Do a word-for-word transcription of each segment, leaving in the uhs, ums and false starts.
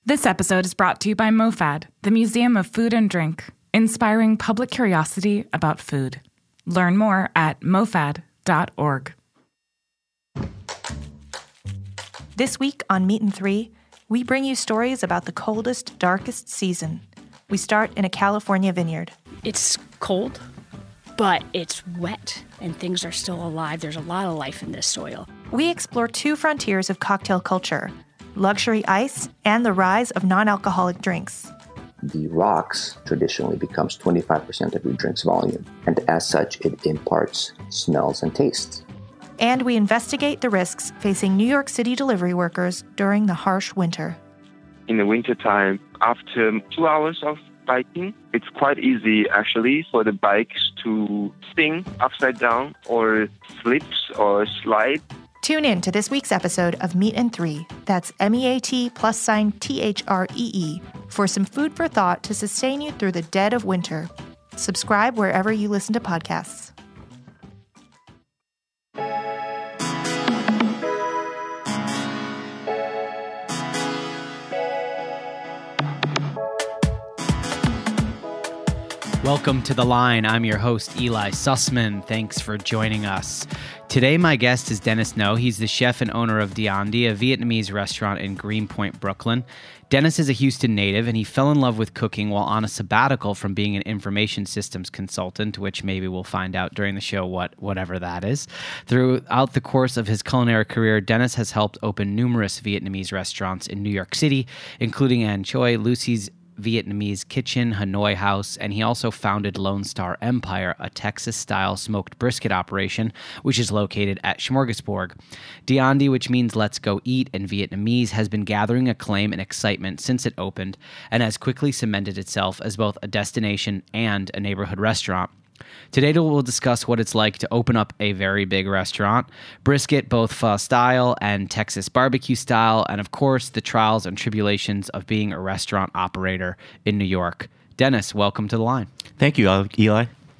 This episode is brought to you by MoFad, the Museum of Food and Drink, inspiring public curiosity about food. Learn more at mofad dot org. This week on Meat and Three, we bring you stories about the coldest, darkest season. We start in a California vineyard. It's cold, but it's wet, and things are still alive. There's a lot of life in this soil. We explore two frontiers of cocktail culture, luxury ice and the rise of non-alcoholic drinks. The rocks traditionally becomes twenty-five percent of your drink's volume, and as such, it imparts smells and tastes. And we investigate the risks facing New York City delivery workers during the harsh winter. In the wintertime, after two hours of biking, it's quite easy actually for the bikes to spin upside down or slips or slide. Tune in to this week's episode of Meat and Three, that's M E A T plus sign T H R E E, for some food for thought to sustain you through the dead of winter. Subscribe wherever you listen to podcasts. Welcome to The Line. I'm your host, Eli Sussman. Thanks for joining us. Today, my guest is Dennis Ngo. He's the chef and owner of Diandi, a Vietnamese restaurant in Greenpoint, Brooklyn. Dennis is a Houston native, and he fell in love with cooking while on a sabbatical from being an information systems consultant, which maybe we'll find out during the show what whatever that is. Throughout the course of his culinary career, Dennis has helped open numerous Vietnamese restaurants in New York City, including An Choi, Lucy's Vietnamese Kitchen, Hanoi House, and he also founded Lone Star Empire, a Texas-style smoked brisket operation, which is located at Smorgasburg. Diandi, which means let's go eat in Vietnamese, has been gathering acclaim and excitement since it opened and has quickly cemented itself as both a destination and a neighborhood restaurant. Today we'll discuss what it's like to open up a very big restaurant, brisket both pho style and Texas barbecue style, and of course the trials and tribulations of being a restaurant operator in New York. Dennis, welcome to The Line. Thank you, Eli.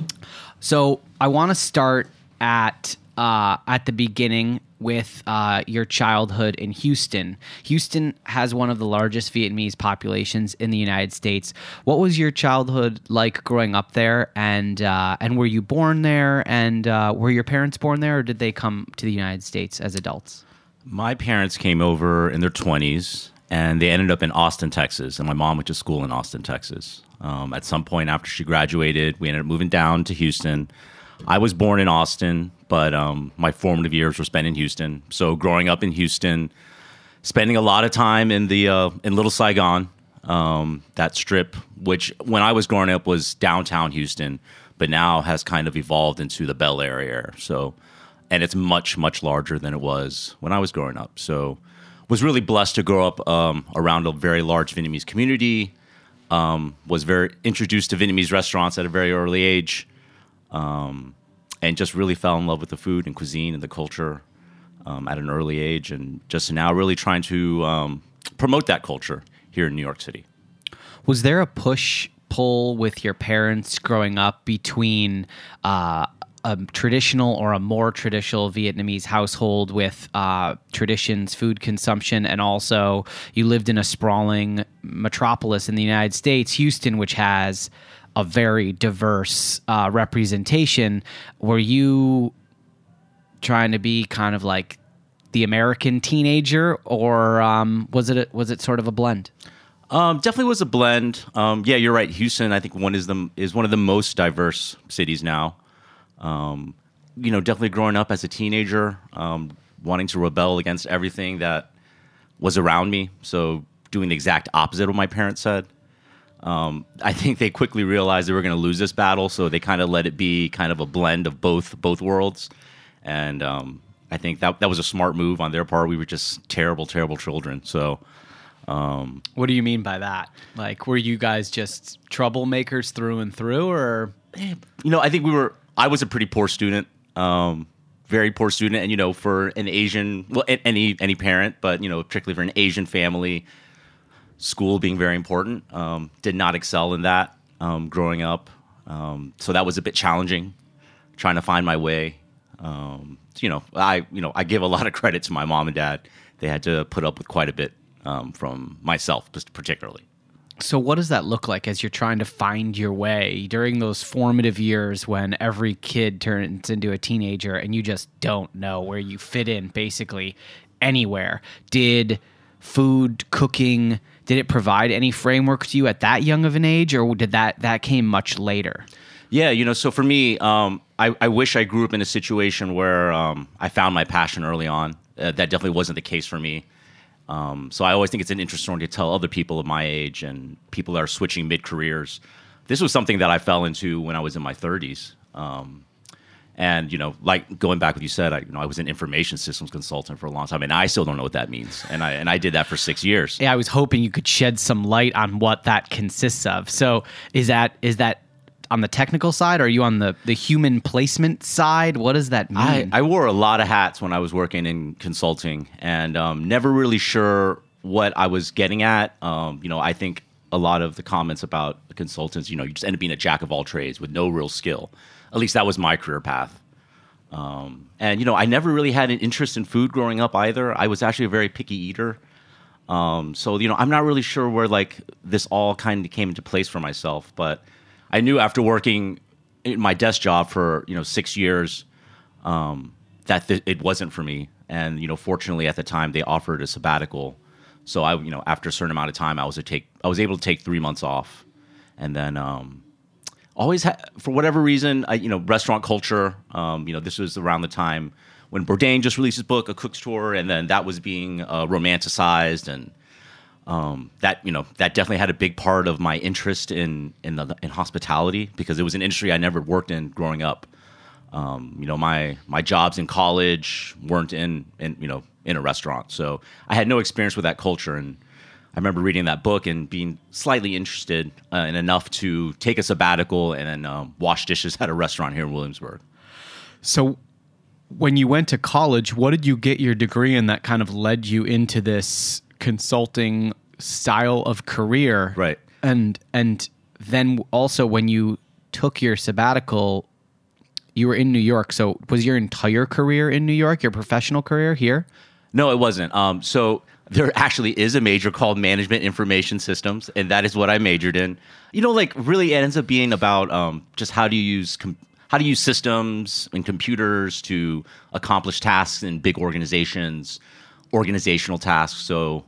So I want to start at uh, at the beginning with uh, your childhood in Houston. Houston has one of the largest Vietnamese populations in the United States. What was your childhood like growing up there? And uh, and were you born there? And uh, were your parents born there, or did they come to the United States as adults? My parents came over in their twenties, and they ended up in Austin, Texas. And my mom went to school in Austin, Texas. Um, at some point after she graduated, we ended up moving down to Houston. I was born in Austin, but um, my formative years were spent in Houston. So growing up in Houston, spending a lot of time in the uh, in Little Saigon, um, that strip, which when I was growing up was downtown Houston, but now has kind of evolved into the Bel Air area. So, and it's much, much larger than it was when I was growing up. So was really blessed to grow up um, around a very large Vietnamese community, um, was very introduced to Vietnamese restaurants at a very early age. Um, and just really fell in love with the food and cuisine and the culture um, at an early age, and just now really trying to um, promote that culture here in New York City. Was there a push-pull with your parents growing up between uh, a traditional or a more traditional Vietnamese household with uh, traditions, food consumption, and also you lived in a sprawling metropolis in the United States, Houston, which has a very diverse uh, representation? Were you trying to be kind of like the American teenager, or um, was it a, was it sort of a blend? Um, definitely was a blend. Um, yeah, you're right. Houston, I think one is the is one of the most diverse cities now. Um, you know, definitely growing up as a teenager, um, wanting to rebel against everything that was around me. So doing the exact opposite of what my parents said. Um, I think they quickly realized they were going to lose this battle, so they kind of let it be kind of a blend of both both worlds. And um, I think that that was a smart move on their part. We were just terrible, terrible children. So, um, what do you mean by that? Like, were you guys just troublemakers through and through, or? You know, I think we were. I was a pretty poor student, um, very poor student, and you know, for an Asian, well, any any parent, but you know, particularly for an Asian family, school being very important. Um, did not excel in that um, growing up, um, so that was a bit challenging, trying to find my way. Um, you know, I you know I give a lot of credit to my mom and dad. They had to put up with quite a bit um, from myself, just particularly. So what does that look like as you're trying to find your way during those formative years when every kid turns into a teenager and you just don't know where you fit in basically anywhere? Did food, cooking, did it provide any framework to you at that young of an age, or did that that came much later? Yeah, you know, so for me, um, I, I wish I grew up in a situation where um, I found my passion early on. Uh, that definitely wasn't the case for me. Um, so I always think it's an interesting story to tell other people of my age and people that are switching mid-careers. This was something that I fell into when I was in my thirties. Um, and, you know, like going back what you said, I, you know, I was an information systems consultant for a long time, and I still don't know what that means. And I and I did that for six years. Yeah, I was hoping you could shed some light on what that consists of. So is that is that on the technical side, or are you on the, the human placement side? What does that mean? I, I wore a lot of hats when I was working in consulting, and um, never really sure what I was getting at. Um, you know, I think a lot of the comments about consultants, you know, you just end up being a jack of all trades with no real skill. At least that was my career path. Um, and, you know, I never really had an interest in food growing up either. I was actually a very picky eater. Um, so, you know, I'm not really sure where, like, this all kind of came into place for myself, but I knew after working in my desk job for, you know, six years um, that th- it wasn't for me. And, you know, fortunately at the time they offered a sabbatical. So I, you know, after a certain amount of time, I was, a take, I was able to take three months off. And then um, always, ha- for whatever reason, I, you know, restaurant culture, um, you know, this was around the time when Bourdain just released his book, A Cook's Tour, and then that was being uh, romanticized, and Um, that you know that definitely had a big part of my interest in in the in hospitality, because it was an industry I never worked in growing up. Um, you know, my my jobs in college weren't in in you know in a restaurant, so I had no experience with that culture. And I remember reading that book and being slightly interested uh, and enough to take a sabbatical and then um, wash dishes at a restaurant here in Williamsburg. So, when you went to college, what did you get your degree in that kind of led you into this consulting style of career? Right. And and then also when you took your sabbatical, you were in New York. So was your entire career in New York, your professional career here? No, it wasn't. Um, so there actually is a major called Management Information Systems, and that is what I majored in. You know, like really it ends up being about um, just how do you use com- how do you use systems and computers to accomplish tasks in big organizations, organizational tasks. So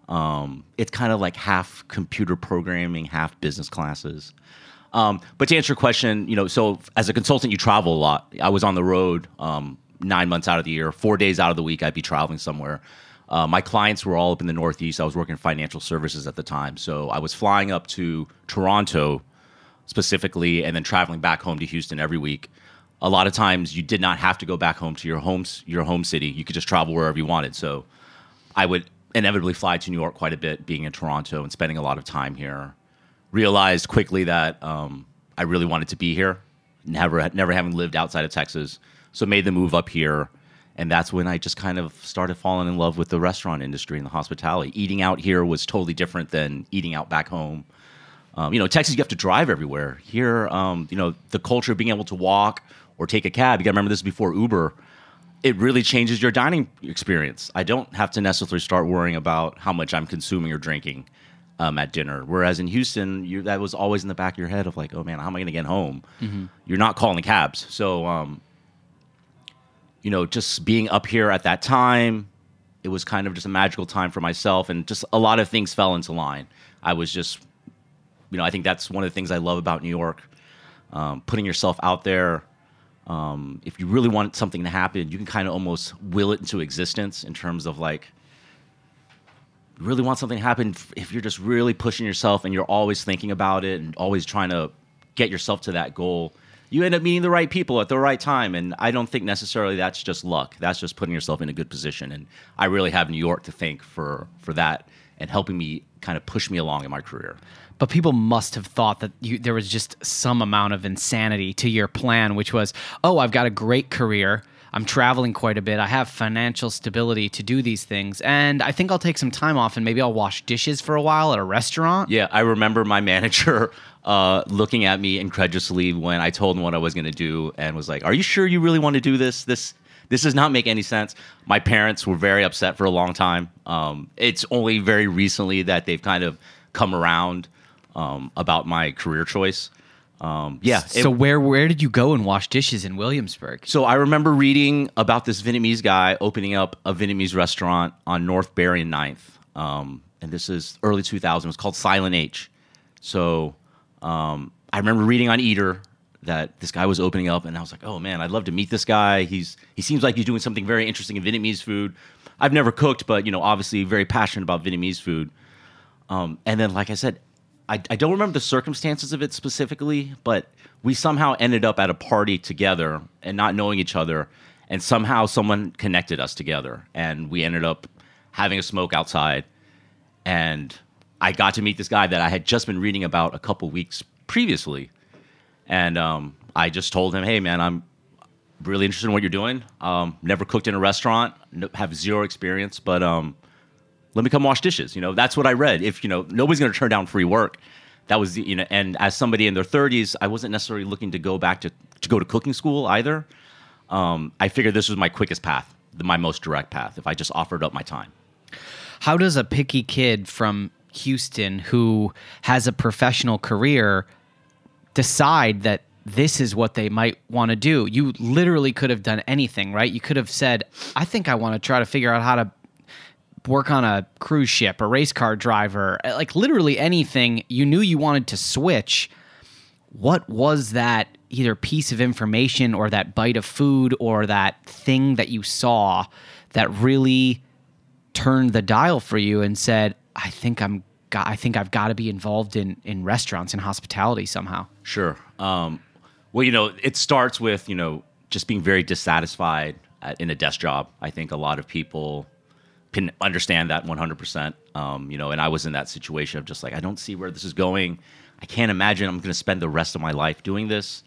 um, it's kind of like half computer programming, half business classes. Um, but to answer your question, you know, so as a consultant, you travel a lot. I was on the road um, nine months out of the year, four days out of the week, I'd be traveling somewhere. Uh, my clients were all up in the Northeast. I was working in financial services at the time. So I was flying up to Toronto specifically and then traveling back home to Houston every week. A lot of times you did not have to go back home to your home, your home city. You could just travel wherever you wanted. So I would inevitably fly to New York quite a bit, being in Toronto and spending a lot of time here. Realized quickly that um, I really wanted to be here, never, never having lived outside of Texas. So made the move up here. And that's when I just kind of started falling in love with the restaurant industry and the hospitality. Eating out here was totally different than eating out back home. Um, you know, Texas, you have to drive everywhere. Here, um, you know, the culture of being able to walk or take a cab, you got to remember this is before Uber, it really changes your dining experience. I don't have to necessarily start worrying about how much I'm consuming or drinking um, at dinner. Whereas in Houston, you, that was always in the back of your head of like, oh man, how am I going to get home? Mm-hmm. You're not calling cabs. So, um, you know, just being up here at that time, it was kind of just a magical time for myself, and just a lot of things fell into line. I was just, you know, I think that's one of the things I love about New York, um, putting yourself out there. Um, if you really want something to happen, you can kind of almost will it into existence in terms of like, you really want something to happen. If you're just really pushing yourself and you're always thinking about it and always trying to get yourself to that goal, you end up meeting the right people at the right time. And I don't think necessarily that's just luck. That's just putting yourself in a good position. And I really have New York to thank for, for that and helping me kind of push me along in my career. But people must have thought that you, there was just some amount of insanity to your plan, which was, oh, I've got a great career. I'm traveling quite a bit. I have financial stability to do these things. And I think I'll take some time off and maybe I'll wash dishes for a while at a restaurant. Yeah, I remember my manager uh, looking at me incredulously when I told him what I was going to do and was like, are you sure you really want to do this? This this does not make any sense. My parents were very upset for a long time. Um, it's only very recently that they've kind of come around um, about my career choice. Um, yeah. It, so where where did you go and wash dishes in Williamsburg? So I remember reading about this Vietnamese guy opening up a Vietnamese restaurant on North Berry and ninth. Um, and this is early two thousand. It was called Silent H. So um, I remember reading on Eater that this guy was opening up, and I was like, oh man, I'd love to meet this guy. He's he seems like he's doing something very interesting in Vietnamese food. I've never cooked, but you know, obviously very passionate about Vietnamese food. Um, and then, like I said, I, I don't remember the circumstances of it specifically, but we somehow ended up at a party together and not knowing each other, and somehow someone connected us together, and we ended up having a smoke outside, and I got to meet this guy that I had just been reading about a couple weeks previously. And um, I just told him, hey, man, I'm really interested in what you're doing. Um, never cooked in a restaurant, no, have zero experience, but um, let me come wash dishes. You know, that's what I read. If, you know, nobody's going to turn down free work. That was, the, you know, and as somebody in their thirties, I wasn't necessarily looking to go back to, to go to cooking school either. Um, I figured this was my quickest path, the, my most direct path, if I just offered up my time. How does a picky kid from Houston who has a professional career decide that this is what they might want to do? You literally could have done anything, right? You could have said, I think I want to try to figure out how to work on a cruise ship, a race car driver, like literally anything. You knew you wanted to switch. What was that either piece of information or that bite of food or that thing that you saw that really turned the dial for you and said, I think I'm got, I think I've got to be involved in, in restaurants and hospitality somehow? Sure. Um, well, you know, it starts with, you know, just being very dissatisfied at, in a desk job. I think a lot of people can understand that one hundred percent. Um, you know, and I was in that situation of just like, I don't see where this is going. I can't imagine I'm going to spend the rest of my life doing this.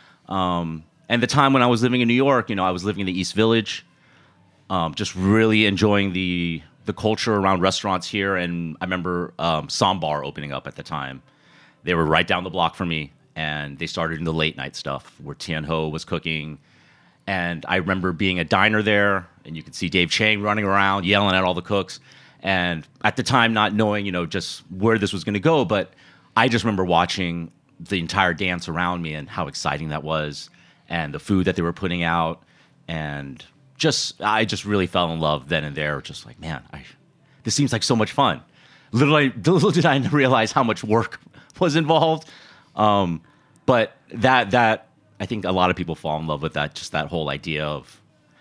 Um, and the time when I was living in New York, you know, I was living in the East Village, um, just really enjoying the the culture around restaurants here. And I remember um, Sambar opening up at the time. They were right down the block from me, and they started in the late night stuff where Tien Ho was cooking. And I remember being a diner there, and you could see Dave Chang running around, yelling at all the cooks. And at the time, not knowing, you know, just where this was going to go, but I just remember watching the entire dance around me and how exciting that was, and the food that they were putting out, and just I just really fell in love then and there. Just like, man, I, this seems like so much fun. Little, I, little did I realize how much work was involved, um, but that that. I think a lot of people fall in love with that, just that whole idea of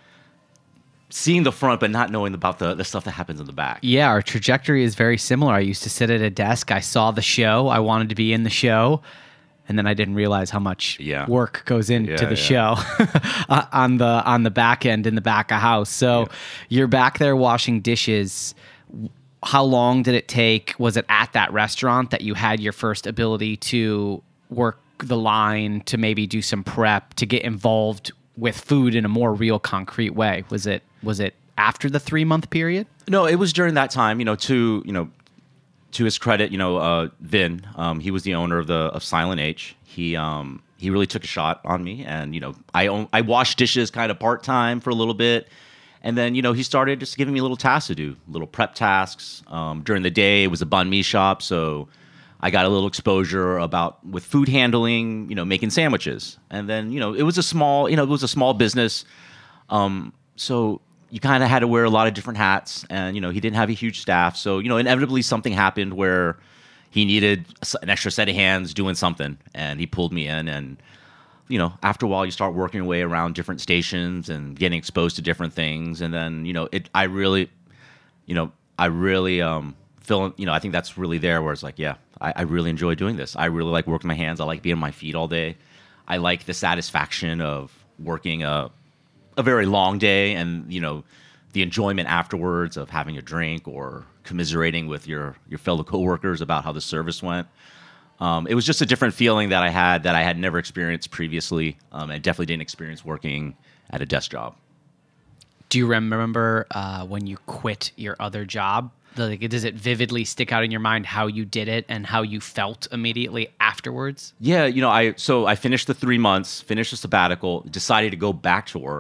seeing the front but not knowing about the, the stuff that happens in the back. Yeah, our trajectory is very similar. I used to sit at a desk. I saw the show. I wanted to be in the show. And then I didn't realize how much yeah. work goes into yeah, the yeah. show on the on the back end in the back of house. So yeah. You're back there washing dishes. How long did it take? Was it at that restaurant that you had your first ability to work the line, to maybe do some prep, to get involved with food in a more real, concrete way? Was it was it after the three month period? No, it was during that time. You know, to you know, to his credit, you know, uh, Vin, um, he was the owner of the of Silent H. He um, he really took a shot on me, and you know, I own, I washed dishes kind of part time for a little bit, and then you know, he started just giving me little tasks to do, little prep tasks. Um, during the day, it was a banh mi shop, so I got a little exposure about with food handling, you know, making sandwiches. And then, you know, it was a small, you know, it was a small business. Um, so you kind of had to wear a lot of different hats, and, you know, he didn't have a huge staff. So, you know, inevitably something happened where he needed an extra set of hands doing something, and he pulled me in. And, you know, after a while you start working your way around different stations and getting exposed to different things. And then, you know, it, I really, you know, I really, um, feel, you know, I think that's really there where it's like, yeah, I, I really enjoy doing this. I really like working my hands. I like being on my feet all day. I like the satisfaction of working a a very long day, and you know, the enjoyment afterwards of having a drink or commiserating with your your fellow coworkers about how the service went. Um, it was just a different feeling that I had that I had never experienced previously. Um, I definitely didn't experience working at a desk job. Do you remember uh, when you quit your other job? Like, does it vividly stick out in your mind how you did it and how you felt immediately afterwards? Yeah, you know, I so I finished the three months, finished the sabbatical, decided to go back to work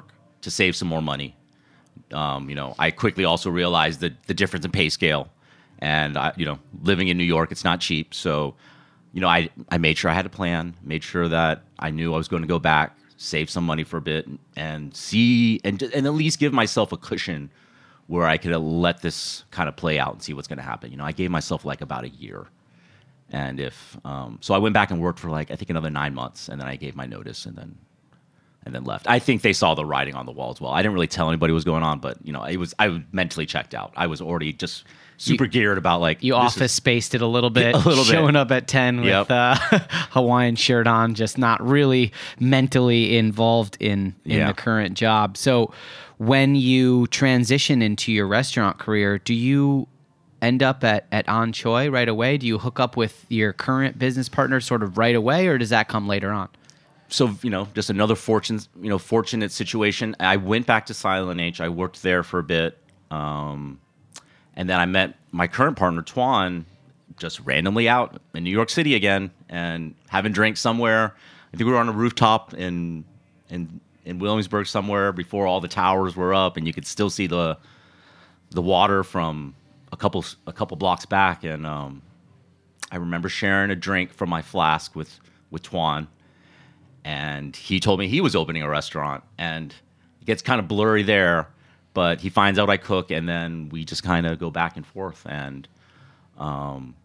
to save some more money. Um, you know, I quickly also realized the the difference in pay scale, and I, you know, living in New York, it's not cheap. So, you know, I I made sure I had a plan, made sure that I knew I was going to go back, save some money for a bit, and, and see, and and at least give myself a cushion where I could let this kind of play out and see what's going to happen. You know, I gave myself like about a year, and if um, so, I went back and worked for like I think another nine months, and then I gave my notice, and then. And then left. I think they saw the writing on the wall as well. I didn't really tell anybody what was going on, but you know, it was I was mentally checked out. I was already just super you, geared about like you office is, spaced it a little bit, a little showing bit. up at ten with Yep. uh, Hawaiian shirt on, just not really mentally involved in in Yeah. the current job. So, when you transition into your restaurant career, do you end up at at An Choi right away? Do you hook up with your current business partner sort of right away, or does that come later on? So, you know, just another fortune, you know, fortunate situation. I went back to Silent H. I worked there for a bit. Um, and then I met my current partner, Tuan, just randomly out in New York City again and having drinks somewhere. I think we were on a rooftop in in in Williamsburg somewhere before all the towers were up, and you could still see the the water from a couple a couple blocks back. And um, I remember sharing a drink from my flask with with Tuan. And he told me he was opening a restaurant, and it gets kind of blurry there, but he finds out I cook, and then we just kind of go back and forth. And um,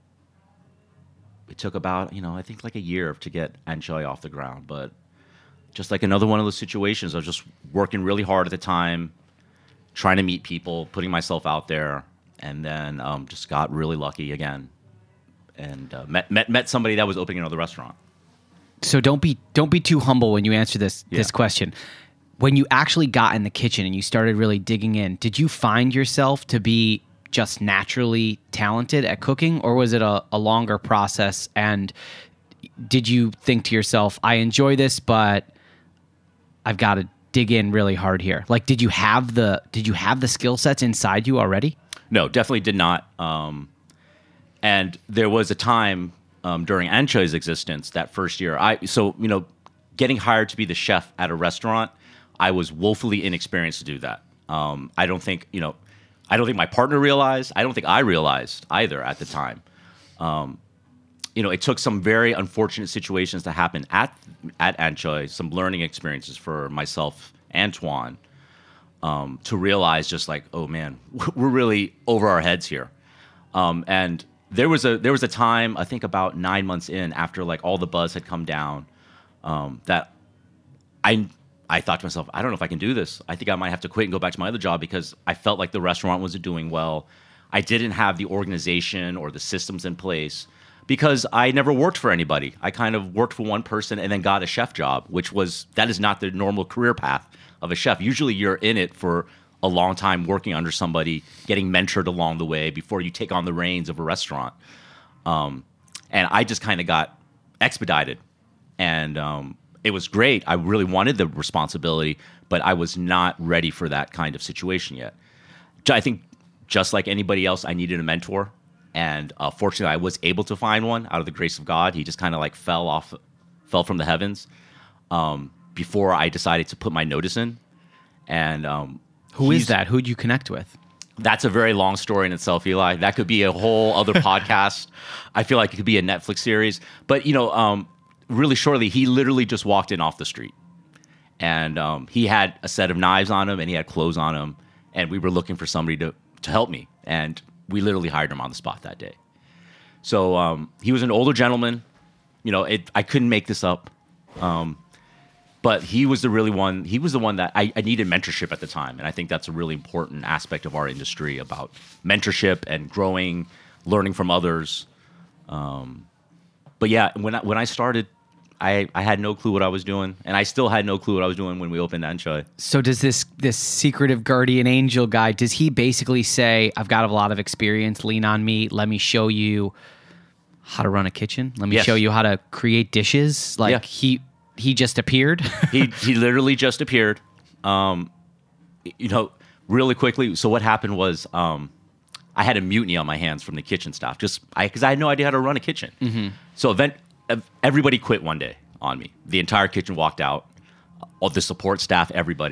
it took about, you know, I think like a year to get An Choi off the ground. But just like another one of those situations, I was just working really hard at the time, trying to meet people, putting myself out there, and then um, just got really lucky again, and uh, met, met met somebody that was opening another restaurant. So don't be don't be too humble when you answer this Yeah. this question. When you actually got in the kitchen and you started really digging in, did you find yourself to be just naturally talented at cooking, or was it a, a longer process? And did you think to yourself, I enjoy this, but I've got to dig in really hard here? Like, did you have the did you have the skill sets inside you already? No, definitely did not. Um, and there was a time um, during An Choi's existence that first year. I so you know, getting hired to be the chef at a restaurant, I was woefully inexperienced to do that. Um, I don't think you know, I don't think my partner realized. I don't think I realized either at the time. Um, you know, it took some very unfortunate situations to happen at at An Choi, some learning experiences for myself and Tuan, um, to realize just like, oh man, we're really over our heads here. Um, and there was a there was a time, I think about nine months in, after like all the buzz had come down, um, that I I thought to myself, I don't know if I can do this. I think I might have to quit and go back to my other job, because I felt like the restaurant wasn't doing well. I didn't have the organization or the systems in place, because I never worked for anybody. I kind of worked for one person and then got a chef job, which was, that is not the normal career path of a chef. Usually you're in it for a long time, working under somebody, getting mentored along the way before you take on the reins of a restaurant. Um, and I just kind of got expedited. And um, it was great. I really wanted the responsibility, but I was not ready for that kind of situation yet. I think just like anybody else, I needed a mentor. And uh, fortunately, I was able to find one out of the grace of God. He just kind of like fell off, fell from the heavens um, before I decided to put my notice in. And um, Who is that? Who'd you connect with? That's a very long story in itself, Eli. That could be a whole other podcast. I feel like it could be a Netflix series. But, you know, um, really shortly, he literally just walked in off the street. And um, he had a set of knives on him, and he had clothes on him. And we were looking for somebody to, to help me. And we literally hired him on the spot that day. So um, he was an older gentleman. You know, it, I couldn't make this up. Um, but he was the really one. He was the one that I, I needed mentorship at the time. And I think that's a really important aspect of our industry, about mentorship and growing, learning from others. Um, but yeah, when I, when I started, I, I had no clue what I was doing. And I still had no clue what I was doing when we opened An Choi. So does this this secretive guardian angel guy, does he basically say, I've got a lot of experience, lean on me, let me show you how to run a kitchen? Let me Yes. show you how to create dishes? Like Yeah. he he just appeared? he he literally just appeared. Um, you know, really quickly. So what happened was um, I had a mutiny on my hands from the kitchen staff, just I because I had no idea how to run a kitchen. Mm-hmm. So event, everybody quit one day on me. The entire kitchen walked out. All the support staff, everybody.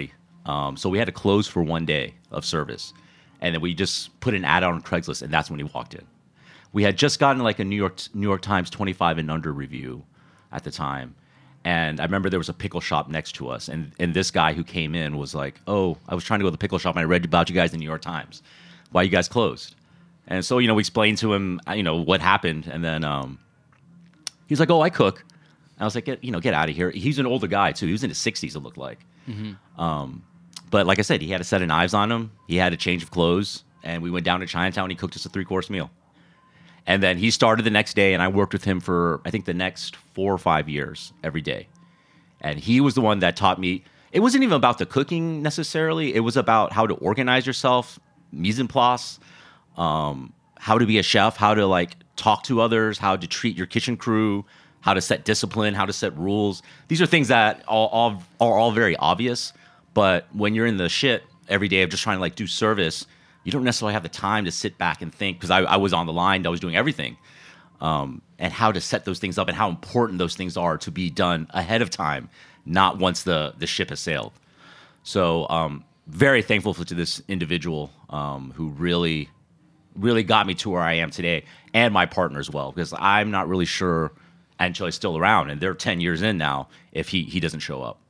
Um, so we had to close for one day of service. And then we just put an ad out on Craigslist, and that's when he walked in. We had just gotten like a New York New York Times twenty-five and under review at the time. And I remember there was a pickle shop next to us. And, and this guy who came in was like, oh, I was trying to go to the pickle shop, and I read about you guys in the New York Times. Why you guys closed? And so, you know, we explained to him, you know, what happened. And then um, he's like, oh, I cook. And I was like, get, you know, get out of here. He's an older guy, too. He was in his sixties, it looked like. Mm-hmm. Um, but like I said, he had a set of knives on him. He had a change of clothes. And we went down to Chinatown, and he cooked us a three-course meal. And then he started the next day, and I worked with him for, I think, the next four or five years every day. And he was the one that taught me. It wasn't even about the cooking necessarily. It was about how to organize yourself, mise en place, um, how to be a chef, how to like talk to others, how to treat your kitchen crew, how to set discipline, how to set rules. These are things that all, all, are all very obvious. But when you're in the shit every day of just trying to like do service, you don't necessarily have the time to sit back and think, because I, I was on the line, I was doing everything, um, and how to set those things up and how important those things are to be done ahead of time, not once the, the ship has sailed. So um, very thankful to this individual um, who really, really got me to where I am today, and my partner as well, because I'm not really sure until he's still around, and they're ten years in now, if he, he doesn't show up.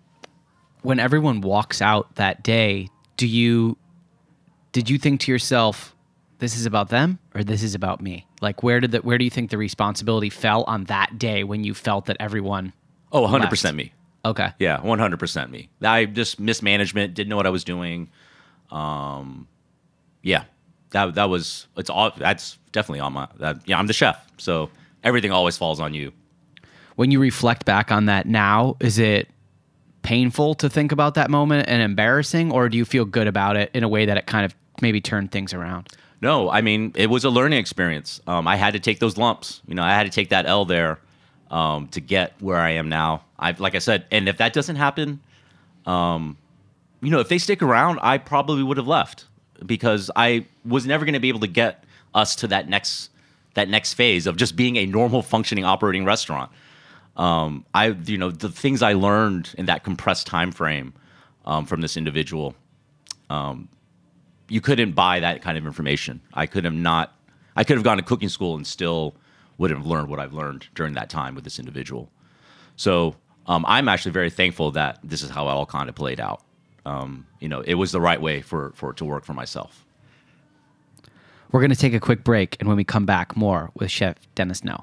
When everyone walks out that day, do you... Did you think to yourself, this is about them or this is about me? Like, where did the, where do you think the responsibility fell on that day when you felt that everyone Oh, one hundred percent left? Me. Okay. Yeah, one hundred percent me. I just mismanagement, didn't know what I was doing. Um, yeah, that that was, it's all, that's definitely on my, that, yeah, I'm the chef. So everything always falls on you. When you reflect back on that now, is it painful to think about that moment and embarrassing, or do you feel good about it in a way that it kind of maybe turned things around? No, I mean, it was a learning experience. Um, I had to take those lumps. You know, I had to take that L there um, to get where I am now. I, like I said, and if that doesn't happen, um, you know, if they stick around, I probably would have left, because I was never going to be able to get us to that next that next phase of just being a normal functioning operating restaurant. Um, I, you know, the things I learned in that compressed time frame um, from this individual. Um, You couldn't buy that kind of information. I could have not. I could have gone to cooking school and still wouldn't have learned what I've learned during that time with this individual. So um, I'm actually very thankful that this is how it all kind of played out. Um, you know, it was the right way for, for it to work for myself. We're going to take a quick break, and when we come back, more with Chef Dennis No.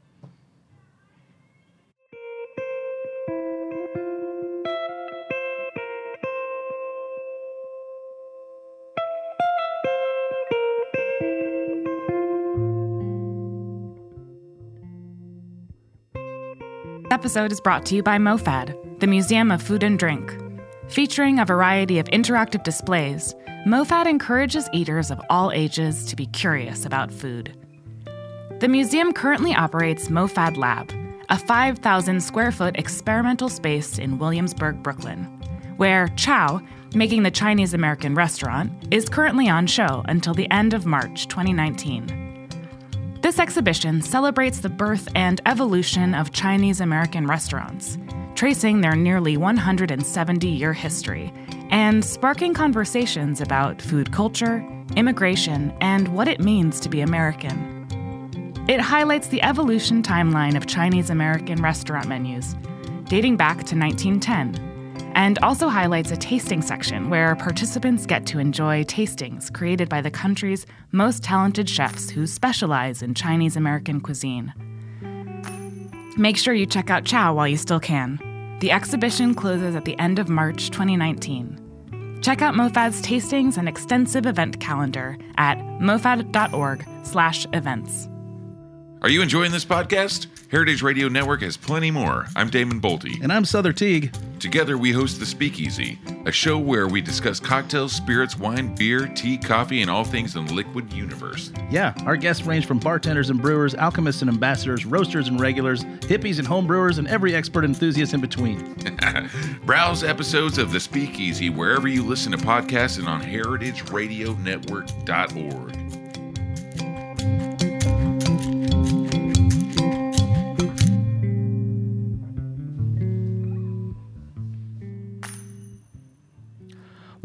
Episode is brought to you by MoFad, the Museum of Food and Drink. Featuring a variety of interactive displays, MoFad encourages eaters of all ages to be curious about food. The museum currently operates MoFad Lab, a five thousand square foot experimental space in Williamsburg, Brooklyn, where Chow, making the Chinese American restaurant, is currently on show until the end of March twenty nineteen. This exhibition celebrates the birth and evolution of Chinese American restaurants, tracing their nearly one hundred seventy year history and sparking conversations about food culture, immigration, and what it means to be American. It highlights the evolution timeline of Chinese American restaurant menus, dating back to nineteen ten, and also highlights a tasting section where participants get to enjoy tastings created by the country's most talented chefs who specialize in Chinese American cuisine. Make sure you check out Chow while you still can. The exhibition closes at the end of March twenty nineteen. Check out MoFad's tastings and extensive event calendar at mofad.org slash events. Are you enjoying this podcast? Heritage Radio Network has plenty more. I'm Damon Bolte. And I'm Souther Teague. Together we host The Speakeasy, a show where we discuss cocktails, spirits, wine, beer, tea, coffee, and all things in the liquid universe. Yeah, our guests range from bartenders and brewers, alchemists and ambassadors, roasters and regulars, hippies and homebrewers, and every expert enthusiast in between. Browse episodes of The Speakeasy wherever you listen to podcasts and on heritage radio network dot org.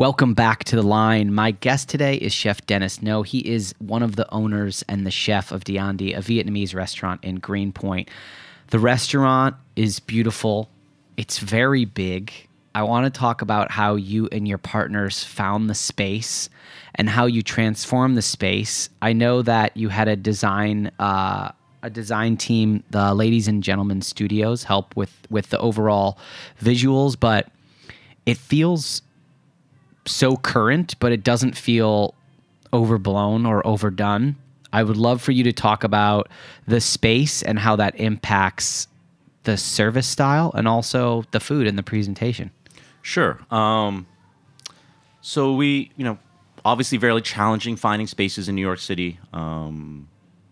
Welcome back to The Line. My guest today is Chef Dennis Ngo. He is one of the owners and the chef of Diandi, a Vietnamese restaurant in Greenpoint. The restaurant is beautiful. It's very big. I want to talk about how you and your partners found the space and how you transformed the space. I know that you had a design uh, a design team, the Ladies and Gentlemen Studios, help with, with the overall visuals, but it feels so current, but it doesn't feel overblown or overdone. I would love for you to talk about the space and how that impacts the service style and also the food and the presentation. Sure. Um, so we, you know, obviously very challenging finding spaces in New York City. Um,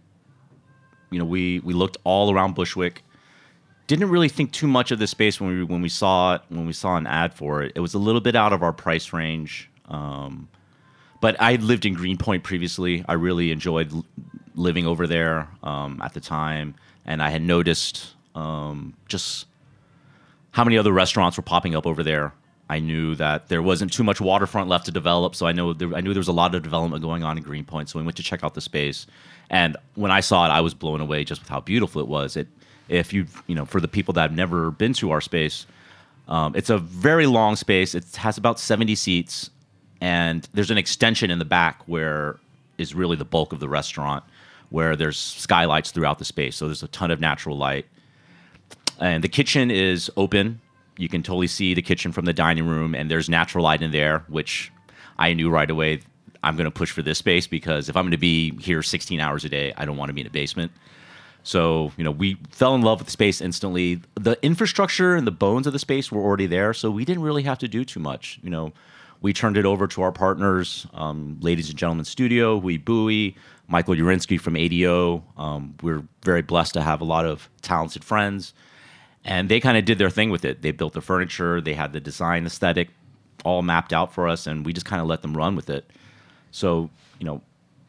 you know, we, we looked all around Bushwick. Didn't really think too much of this space when we when we saw it when we saw an ad for it. It was a little bit out of our price range, um, but I lived in Greenpoint previously. I really enjoyed l- living over there um, at the time, and I had noticed um, just how many other restaurants were popping up over there. I knew that there wasn't too much waterfront left to develop, so I know there, I knew there was a lot of development going on in Greenpoint. So we went to check out the space, and when I saw it, I was blown away just with how beautiful it was. It If you, you know, for the people that have never been to our space, um, it's a very long space. It has about seventy seats, and there's an extension in the back where is really the bulk of the restaurant, where there's skylights throughout the space. So there's a ton of natural light. And the kitchen is open. You can totally see the kitchen from the dining room, and there's natural light in there, which I knew right away I'm going to push for this space, because if I'm going to be here sixteen hours a day, I don't want to be in a basement. So, you know, we fell in love with the space instantly. The infrastructure and the bones of the space were already there, so we didn't really have to do too much. You know, we turned it over to our partners, um, Ladies and Gentlemen Studio, Hui Bui, Michael Urinsky from A D O. Um, we're very blessed to have a lot of talented friends, and they kind of did their thing with it. They built the furniture, they had the design aesthetic all mapped out for us, and we just kind of let them run with it. So, you know,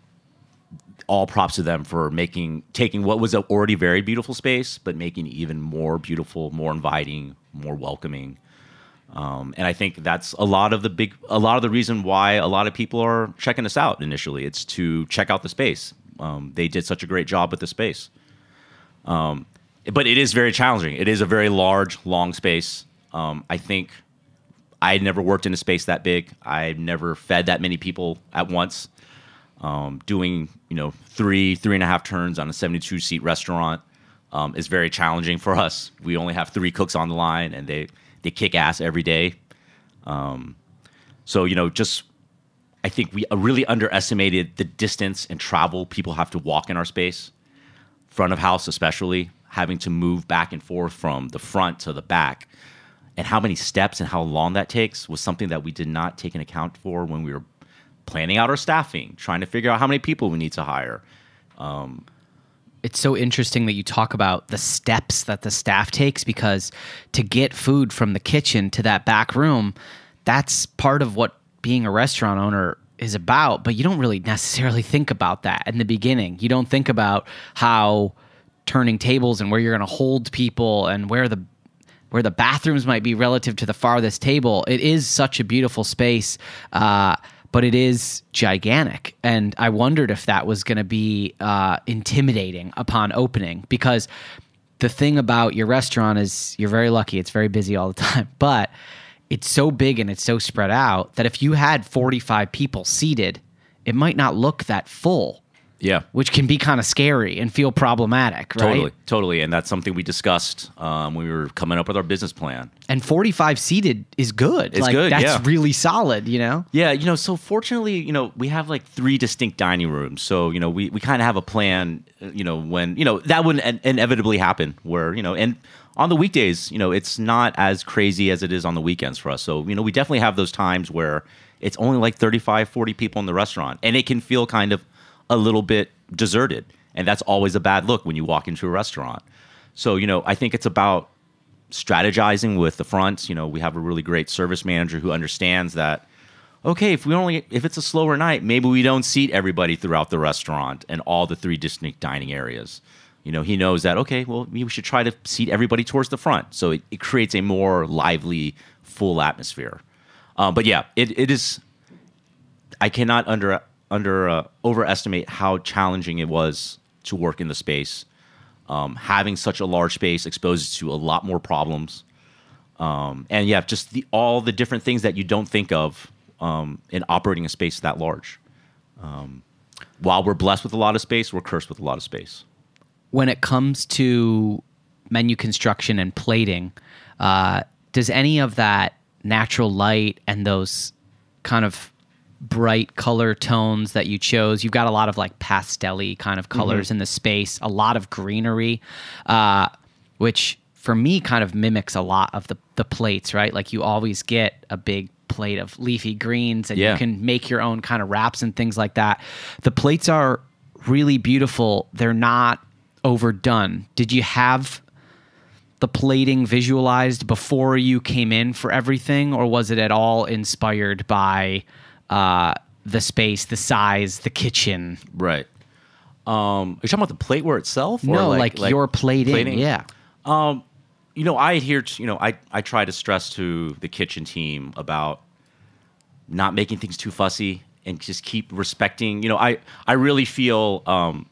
all props to them for making taking what was an already very beautiful space, but making it even more beautiful, more inviting, more welcoming. Um, and I think that's a lot of the big, a lot of the reason why a lot of people are checking us out initially. It's to check out the space. Um, they did such a great job with the space. Um, but it is very challenging. It is a very large, long space. Um, I think I had never worked in a space that big. I never fed that many people at once. Um, doing, you know, three, three and a half turns on a seventy-two seat restaurant um, is very challenging for us. We only have three cooks on the line, and they, they kick ass every day. Um, so, you know, just I think we really underestimated the distance and travel people have to walk in our space, front of house especially, having to move back and forth from the front to the back. And how many steps and how long that takes was something that we did not take into account for when we were planning out our staffing, trying to figure out how many people we need to hire. Um, it's so interesting that you talk about the steps that the staff takes, because to get food from the kitchen to that back room, that's part of what being a restaurant owner is about. But you don't really necessarily think about that in the beginning. You don't think about how turning tables and where you're going to hold people and where the where the bathrooms might be relative to the farthest table. It is such a beautiful space. Uh, But it is gigantic, and I wondered if that was going to be uh, intimidating upon opening, because the thing about your restaurant is you're very lucky. It's very busy all the time, but it's so big and it's so spread out that if you had forty-five people seated, it might not look that full. Yeah. Which can be kind of scary and feel problematic, right? Totally, totally. And that's something we discussed um, when we were coming up with our business plan. And forty-five seated is good. It's like, good, that's yeah. really solid, you know? Yeah, you know, so fortunately, you know, we have like three distinct dining rooms. So, you know, we, we kind of have a plan, you know, when, you know, that would in- inevitably happen where, you know, and on the weekdays, you know, it's not as crazy as it is on the weekends for us. So, you know, we definitely have those times where it's only like thirty-five, forty people in the restaurant, and it can feel kind of a little bit deserted. And that's always a bad look when you walk into a restaurant. So, you know, I think it's about strategizing with the front. You know, we have a really great service manager who understands that, okay, if we only, if it's a slower night, maybe we don't seat everybody throughout the restaurant and all the three distinct dining areas. You know, he knows that, okay, well, we should try to seat everybody towards the front. So it, it creates a more lively, full atmosphere. Um, but yeah, it, it is. I cannot under under uh, overestimate how challenging it was to work in the space. Um, having such a large space exposes you to a lot more problems, um, and yeah, just the, all the different things that you don't think of um, in operating a space that large. Um, while we're blessed with a lot of space, we're cursed with a lot of space. When it comes to menu construction and plating, uh, does any of that natural light and those kind of bright color tones that you chose, you've got a lot of like pastel-y kind of colors mm-hmm. in the space, a lot of greenery, uh, which for me kind of mimics a lot of the, the plates, right? Like you always get a big plate of leafy greens and yeah. you can make your own kind of wraps and things like that. The plates are really beautiful. They're not overdone. Did you have the plating visualized before you came in for everything, or was it at all inspired by uh, the space, the size, the kitchen? Right. Um, are you talking about the plateware itself? Or no, like, like, like your plating. plating? Yeah. Um, you know, I adhere to, you know, I, I try to stress to the kitchen team about not making things too fussy and just keep respecting, you know, I, I really feel um,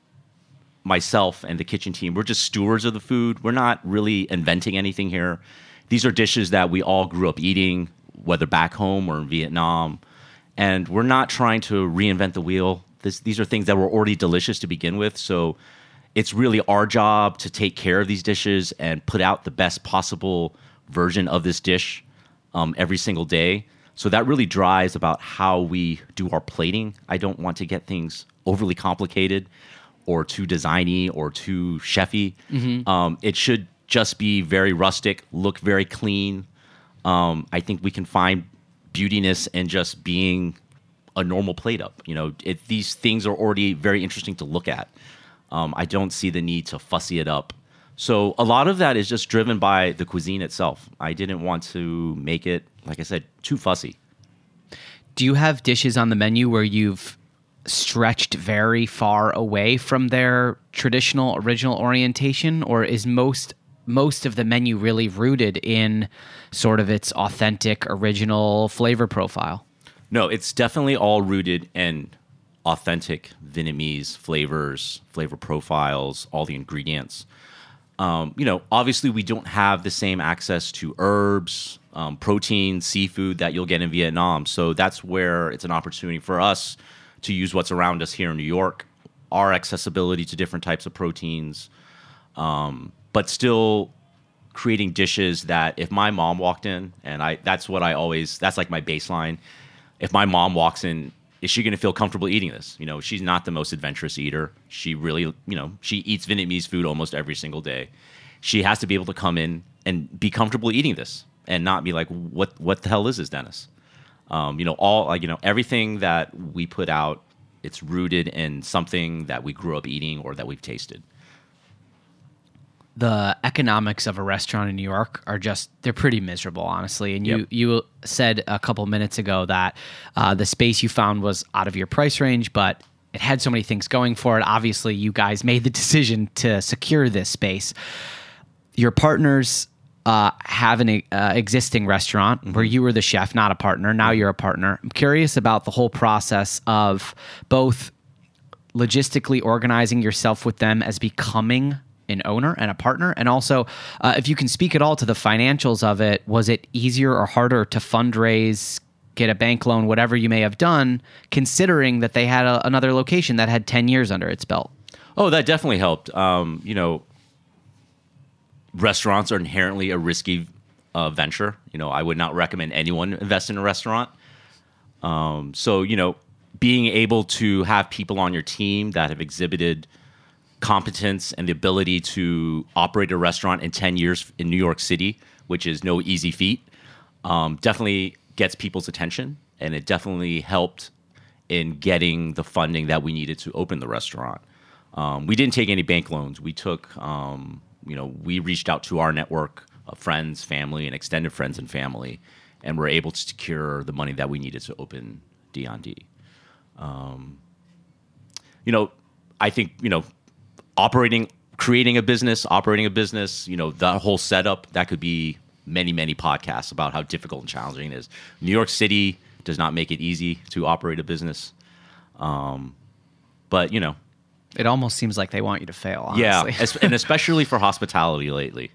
myself and the kitchen team, we're just stewards of the food. We're not really inventing anything here. These are dishes that we all grew up eating, whether back home or in Vietnam. And we're not trying to reinvent the wheel. This, these are things that were already delicious to begin with. So it's really our job to take care of these dishes and put out the best possible version of this dish um, every single day. So that really drives about how we do our plating. I don't want to get things overly complicated or too designy or too chefy. Mm-hmm. Um, it should just be very rustic, look very clean. Um, I think we can find beautiness in just being a normal plate up. You know, it, these things are already very interesting to look at. Um, I don't see the need to fussy it up. So a lot of that is just driven by the cuisine itself. I didn't want to make it, like I said, too fussy. Do you have dishes on the menu where you've stretched very far away from their traditional original orientation, or is most most of the menu really rooted in sort of its authentic original flavor profile? No, it's definitely all rooted in authentic Vietnamese flavors, flavor profiles, all the ingredients. Um, you know, obviously we don't have the same access to herbs, um, protein, seafood that you'll get in Vietnam. So that's where it's an opportunity for us to use what's around us here in New York, our accessibility to different types of proteins, um, but still creating dishes that if my mom walked in, and I that's what I always, that's like my baseline. If my mom walks in, is she going to feel comfortable eating this? You know, she's not the most adventurous eater. She really, you know, she eats Vietnamese food almost every single day. She has to be able to come in and be comfortable eating this and not be like, what what the hell is this, Dennis? Um, you know, all, like, you know, everything that we put out, it's rooted in something that we grew up eating or that we've tasted. The economics of a restaurant in New York are just, they're pretty miserable, honestly. And you, yep. you said a couple minutes ago that uh, the space you found was out of your price range, but it had so many things going for it. Obviously, you guys made the decision to secure this space. Your partners uh, have an uh, existing restaurant mm-hmm. where you were the chef, not a partner. Now you're a partner. I'm curious about the whole process of both logistically organizing yourself with them as becoming an owner and a partner, and also uh, if you can speak at all to the financials of it. Was it easier or harder to fundraise, get a bank loan, whatever you may have done, considering that they had a, another location that had ten years under its belt? Oh, that definitely helped. Um, you know, restaurants are inherently a risky uh, venture. You know, I would not recommend anyone invest in a restaurant. Um, so, you know, being able to have people on your team that have exhibited competence and the ability to operate a restaurant in ten years in New York City, which is no easy feat, um, definitely gets people's attention. And it definitely helped in getting the funding that we needed to open the restaurant. Um, we didn't take any bank loans. We took, um, you know, we reached out to our network of friends, family, and extended friends and family, and were able to secure the money that we needed to open D on D. Um, you know, I think, you know, operating, creating a business, operating a business, you know, that whole setup, that could be many, many podcasts about how difficult and challenging it is. New York City does not make it easy to operate a business. Um, but, you know. It almost seems like they want you to fail, honestly. Yeah, and especially for hospitality lately.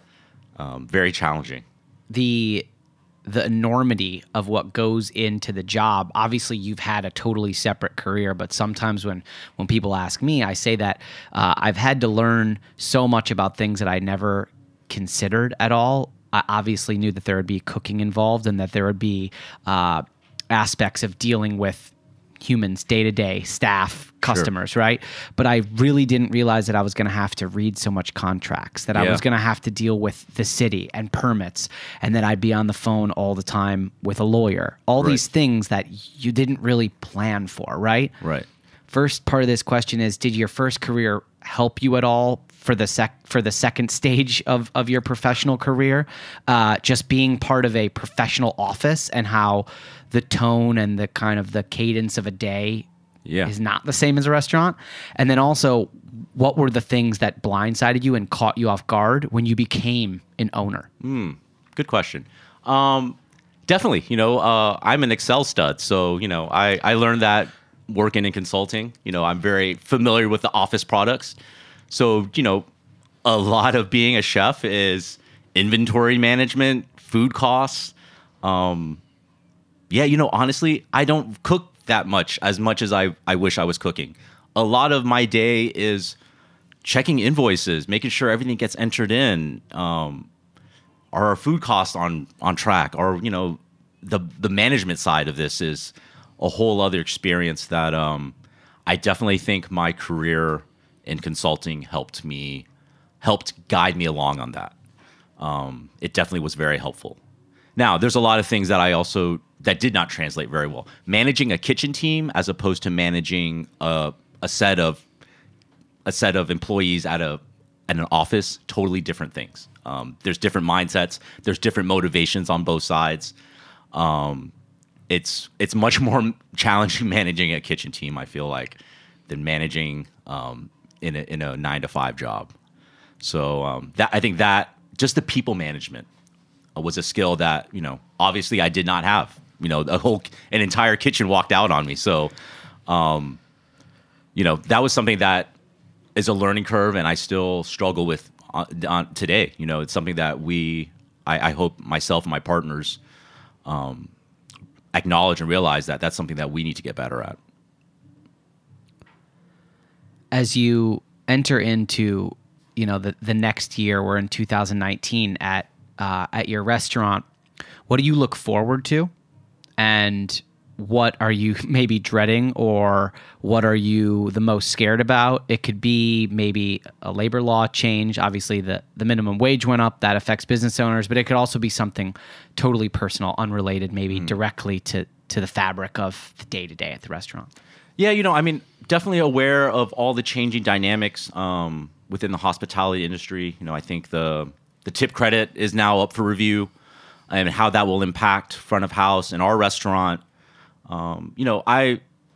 Um, very challenging. The the enormity of what goes into the job. Obviously, you've had a totally separate career, but sometimes when, when people ask me, I say that uh, I've had to learn so much about things that I never considered at all. I obviously knew that there would be cooking involved and that there would be uh, aspects of dealing with humans, day-to-day, staff, customers, sure. right? But I really didn't realize that I was going to have to read so much contracts, that yeah. I was going to have to deal with the city and permits, and that I'd be on the phone all the time with a lawyer. All right. these things that you didn't really plan for, right? Right. First part of this question is, did your first career help you at all for the sec for the second stage of, of your professional career? Uh, just being part of a professional office and how the tone and the kind of the cadence of a day yeah. is not the same as a restaurant. And then also, what were the things that blindsided you and caught you off guard when you became an owner? Mm, good question. Um, definitely, you know, uh, I'm an Excel stud. So, you know, I, I learned that working in consulting. You know, I'm very familiar with the office products. So, you know, a lot of being a chef is inventory management, food costs. Um, yeah, you know, honestly, I don't cook that much as much as I, I wish I was cooking. A lot of my day is checking invoices, making sure everything gets entered in. Um, are our food costs on, on track? Or, you know, the the management side of this is a whole other experience that um, I definitely think my career in consulting helped me, helped guide me along on that. Um, it definitely was very helpful. Now, there's a lot of things that I also, that did not translate very well. Managing a kitchen team as opposed to managing a, a set of, a set of employees at a, at an office, totally different things. Um, there's different mindsets. There's different motivations on both sides. Um, it's, it's much more challenging managing a kitchen team, I feel like, than managing, um, in a, in a nine to five job. So um, that I think that just the people management was a skill that, you know, obviously I did not have. You know, the whole an entire kitchen walked out on me. So, um, you know, that was something that is a learning curve, and I still struggle with on, on today. You know, it's something that we, I, I hope myself and my partners, um, acknowledge and realize that that's something that we need to get better at. As you enter into, you know, the, the next year, we're in two thousand nineteen at uh, at your restaurant, what do you look forward to? And what are you maybe dreading, or what are you the most scared about? It could be maybe a labor law change. Obviously, the, the minimum wage went up. That affects business owners. But it could also be something totally personal, unrelated, maybe mm. directly to, to the fabric of the day-to-day at the restaurant. Yeah, you know, I mean, definitely aware of all the changing dynamics um, within the hospitality industry. You know, I think the the tip credit is now up for review, and how that will impact front of house and our restaurant. Um, you know, I, you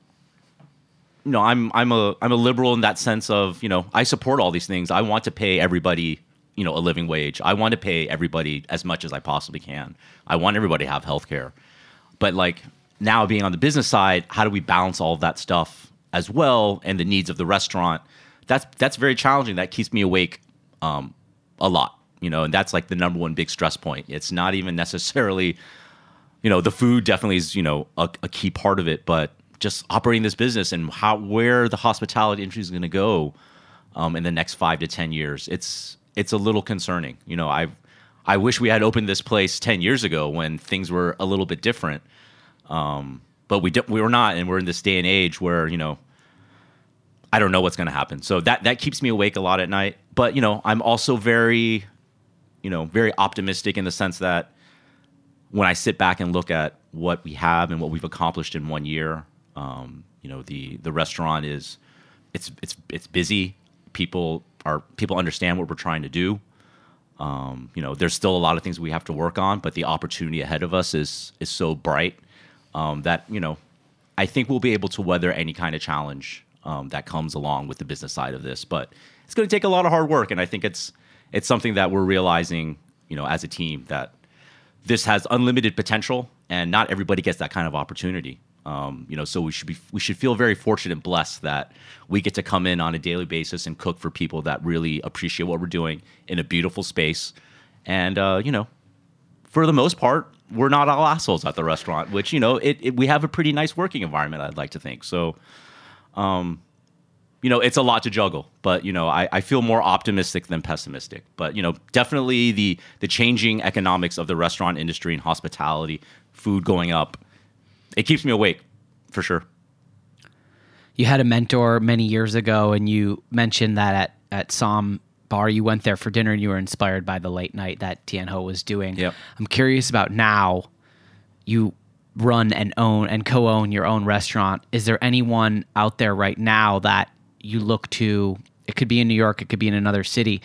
know, I'm I'm a I'm a liberal in that sense of, you know, I support all these things. I want to pay everybody, you know, a living wage. I want to pay everybody as much as I possibly can. I want everybody to have health care. But like now being on the business side, how do we balance all of that stuff as well and the needs of the restaurant? That's that's very challenging. That keeps me awake um, a lot, you know, and that's like the number one big stress point. It's not even necessarily, you know, the food definitely is, you know, a, a key part of it, but just operating this business and how where the hospitality industry is going to go um, in the next five to ten years. It's it's a little concerning. You know, I I wish we had opened this place ten years ago when things were a little bit different. Um, but we we were not, and we're in this day and age where, you know, I don't know what's going to happen. So that that keeps me awake a lot at night. But, you know, I'm also very, you know, very optimistic in the sense that when I sit back and look at what we have and what we've accomplished in one year, um, you know, the the restaurant is it's it's it's busy. People are people understand what we're trying to do. Um, you know, there's still a lot of things we have to work on, but the opportunity ahead of us is is so bright um, that, you know, I think we'll be able to weather any kind of challenge um, that comes along with the business side of this. But it's going to take a lot of hard work, and I think it's it's something that we're realizing, you you know, as a team that this has unlimited potential, and not everybody gets that kind of opportunity. Um, you know, so we should be we should feel very fortunate and blessed that we get to come in on a daily basis and cook for people that really appreciate what we're doing in a beautiful space. And uh, you know, for the most part, we're not all assholes at the restaurant, which, you know, it, it we have a pretty nice working environment, I'd like to think. So, um, you know, it's a lot to juggle, but, you know, I, I feel more optimistic than pessimistic. But, you know, definitely the the changing economics of the restaurant industry and hospitality, food going up, it keeps me awake, for sure. You had a mentor many years ago, and you mentioned that at, at Som Bar, you went there for dinner and you were inspired by the late night that Tien Ho was doing. Yep. I'm curious about now, you run and own and co-own your own restaurant. Is there anyone out there right now that you look to, it could be in New York, it could be in another city,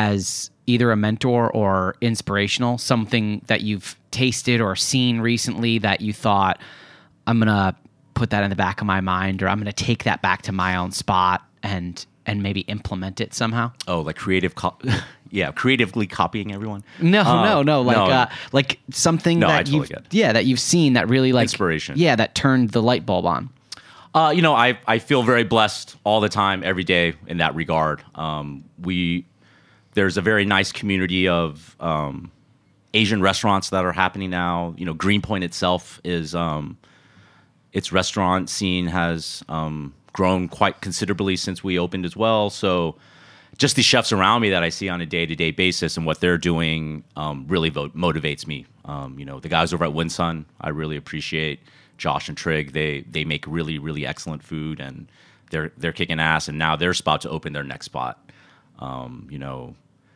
as either a mentor or inspirational, something that you've tasted or seen recently that you thought, I'm going to put that in the back of my mind, or I'm going to take that back to my own spot and and maybe implement it somehow? Oh, like creative, co- yeah, creatively copying everyone. No, uh, no, no, like no. Uh, like something No, I that totally you've get it. yeah that you've seen that really like Inspiration. Yeah, that turned the light bulb on. Uh, you know, I I feel very blessed all the time, every day in that regard. Um, we there's a very nice community of um, Asian restaurants that are happening now. You know, Greenpoint itself is um, its restaurant scene has um, grown quite considerably since we opened as well. So just the chefs around me that I see on a day-to-day basis and what they're doing um, really vo- motivates me. Um, you know, the guys over at Winsun, I really appreciate. Josh and Trig, they they make really, really excellent food, and they're they're kicking ass, and now they're about to open their next spot. Um, you know,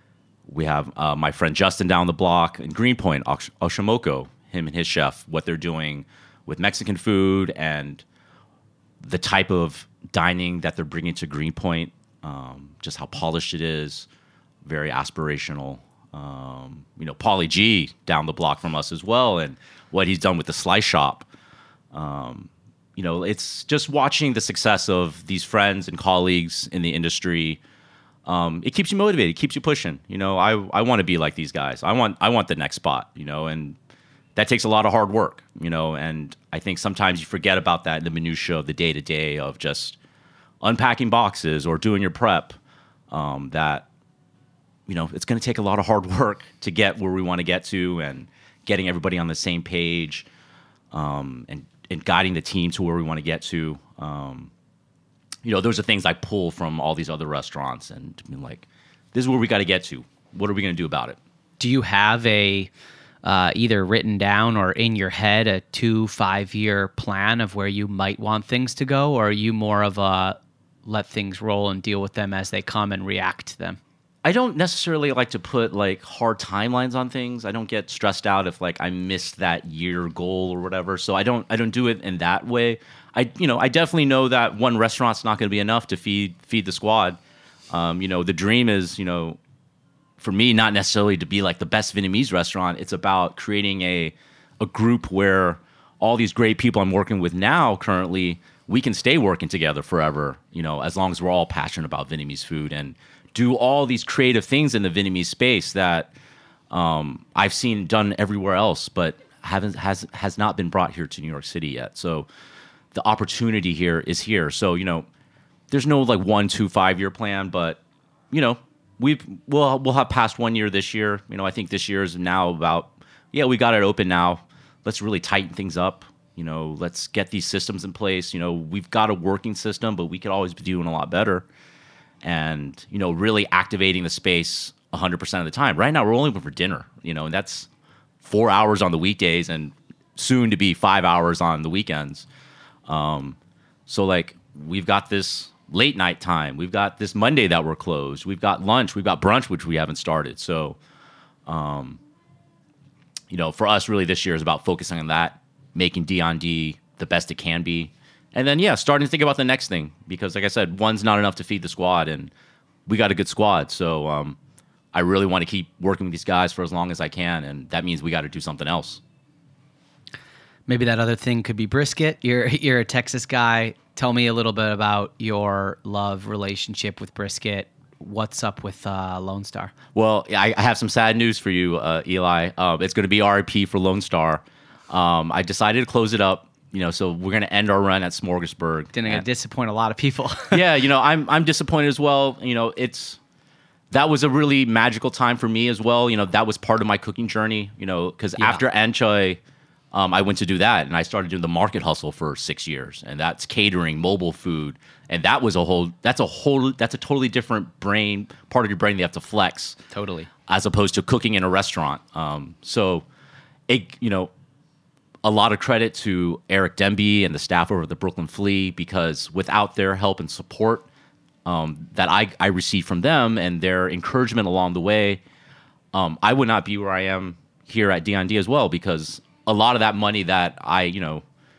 we have uh, my friend Justin down the block in Greenpoint, Osh- Oshimoko, him and his chef, what they're doing with Mexican food and the type of dining that they're bringing to Greenpoint, um, just how polished it is, very aspirational. Um, you know, Paulie G down the block from us as well, and what he's done with the Slice Shop. Um, you know, it's just watching the success of these friends and colleagues in the industry. Um, it keeps you motivated, it keeps you pushing. You know, I I want to be like these guys. I want I want the next spot. You know, and that takes a lot of hard work. You know, and I think sometimes you forget about that in the minutia of the day to day of just unpacking boxes or doing your prep. Um, that you know, it's going to take a lot of hard work to get where we want to get to, and getting everybody on the same page, um, and and guiding the team to where we want to get to. Um, you know, those are things I pull from all these other restaurants, and I mean, like, this is where we got to get to. What are we going to do about it? Do you have a uh, either written down or in your head a two, five-year plan of where you might want things to go, or are you more of a let things roll and deal with them as they come and react to them? I don't necessarily like to put like hard timelines on things. I don't get stressed out if like I missed that year goal or whatever. So I don't I don't do it in that way. I you know I definitely know that one restaurant's not going to be enough to feed feed the squad. Um, you know, the dream is, you know, for me, not necessarily to be like the best Vietnamese restaurant. It's about creating a a group where all these great people I'm working with now currently, we can stay working together forever. You know, as long as we're all passionate about Vietnamese food and do all these creative things in the Vietnamese space that um, I've seen done everywhere else, but haven't has has not been brought here to New York City yet. So the opportunity here is here. So, you know, there's no like one, two, five year plan, but you know, we've we'll we'll have passed one year this year. You know, I think this year is now about yeah, we got it open now. Let's really tighten things up. You know, let's get these systems in place. You know, we've got a working system, but we could always be doing a lot better. And, you know, really activating the space one hundred percent of the time. Right now, we're only open for dinner, you know, and that's four hours on the weekdays and soon to be five hours on the weekends. Um, so, like, we've got this late night time. We've got this Monday that we're closed. We've got lunch. We've got brunch, which we haven't started. So, um, you know, for us, really this year is about focusing on that, making D on D the best it can be. And then, yeah, starting to think about the next thing. Because, like I said, one's not enough to feed the squad, and we got a good squad. So um, I really want to keep working with these guys for as long as I can, and that means we got to do something else. Maybe that other thing could be brisket. You're you're a Texas guy. Tell me a little bit about your love relationship with brisket. what's up with uh, Lone Star? Well, I, I have some sad news for you, uh, Eli. Uh, it's going to be R I P for Lone Star. Um, I decided to close it up. You know, so we're going to end our run at Smorgasburg. Didn't and, disappoint a lot of people. Yeah, you know, I'm I'm disappointed as well. You know, it's that was a really magical time for me as well. You know, that was part of my cooking journey. You know, because yeah. after Anchoy, um, I went to do that, and I started doing the market hustle for six years, and that's catering, mobile food, and that was a whole. That's a whole. That's a totally different brain part of your brain that you have to flex. Totally. As opposed to cooking in a restaurant. Um, so, it you know. A lot of credit to Eric Demby and the staff over at the Brooklyn Flea, because without their help and support um, that I, I received from them and their encouragement along the way, um, I would not be where I am here at D on D as well, because a lot of that money that I, you know,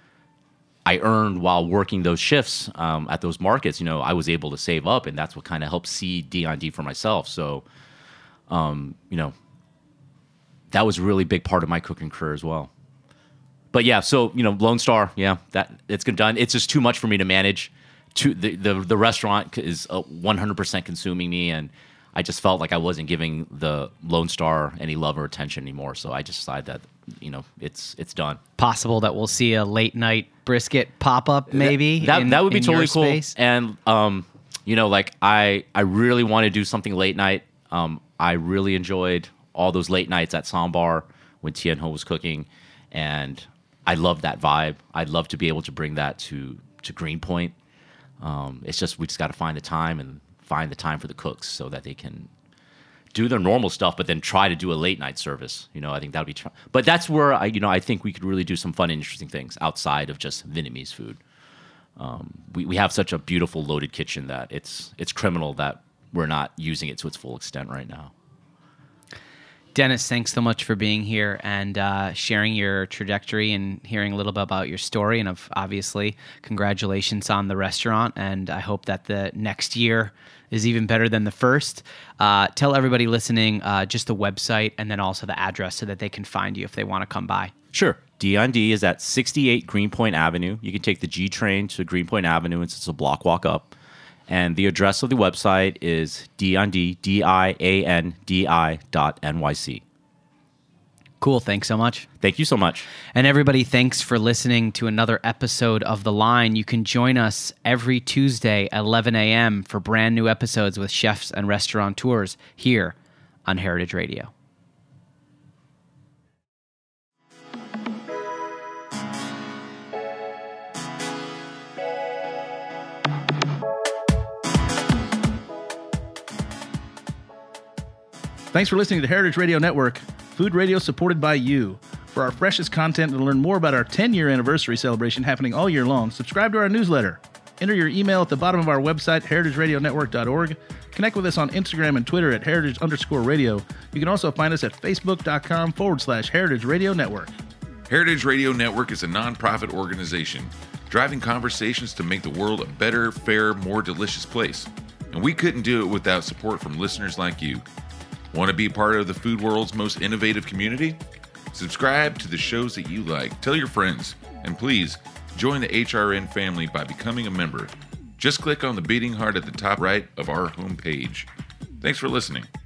I earned while working those shifts um, at those markets, you know, I was able to save up, and that's what kind of helped seed D on D for myself. So, um, you know, that was a really big part of my cooking career as well. But yeah, so you know, Lone Star, yeah, that it's done. It's just too much for me to manage. To the the, the restaurant is uh, one hundred percent consuming me, and I just felt like I wasn't giving the Lone Star any love or attention anymore. So I just decided that you know it's it's done. Possible that we'll see a late night brisket pop up, maybe. That that, in, that would be totally cool. Space. And um, you know, like I I really want to do something late night. Um, I really enjoyed all those late nights at Sambar when Tien Ho was cooking, and I love that vibe. I'd love to be able to bring that to to Greenpoint. Um, it's just we just got to find the time and find the time for the cooks so that they can do their normal stuff, but then try to do a late night service. You know, I think that would be. Tr- but that's where I, you know, I think we could really do some fun and interesting things outside of just Vietnamese food. Um, we we have such a beautiful loaded kitchen that it's it's criminal that we're not using it to its full extent right now. Dennis, thanks so much for being here and uh, sharing your trajectory and hearing a little bit about your story. And of, obviously, congratulations on the restaurant. And I hope that the next year is even better than the first. Uh, tell everybody listening uh, just the website and then also the address so that they can find you if they want to come by. Sure. D on D is at sixty-eight Greenpoint Avenue. You can take the G train to Greenpoint Avenue. It's just a block walk up. And the address of the website is D on D, D I A N D I dot N Y C. Cool. Thanks so much. Thank you so much. And everybody, thanks for listening to another episode of The Line. You can join us every Tuesday at eleven a.m. for brand new episodes with chefs and restaurateurs here on Heritage Radio. Thanks for listening to Heritage Radio Network, food radio supported by you. For our freshest content and to learn more about our ten-year anniversary celebration happening all year long, subscribe to our newsletter. Enter your email at the bottom of our website, heritage radio network dot org. Connect with us on Instagram and Twitter at heritage underscore radio. You can also find us at facebook.com forward slash heritage radio network. Heritage Radio Network is a nonprofit organization driving conversations to make the world a better, fairer, more delicious place. And we couldn't do it without support from listeners like you. Want to be part of the food world's most innovative community? Subscribe to the shows that you like, tell your friends, and please join the H R N family by becoming a member. Just click on the beating heart at the top right of our homepage. Thanks for listening.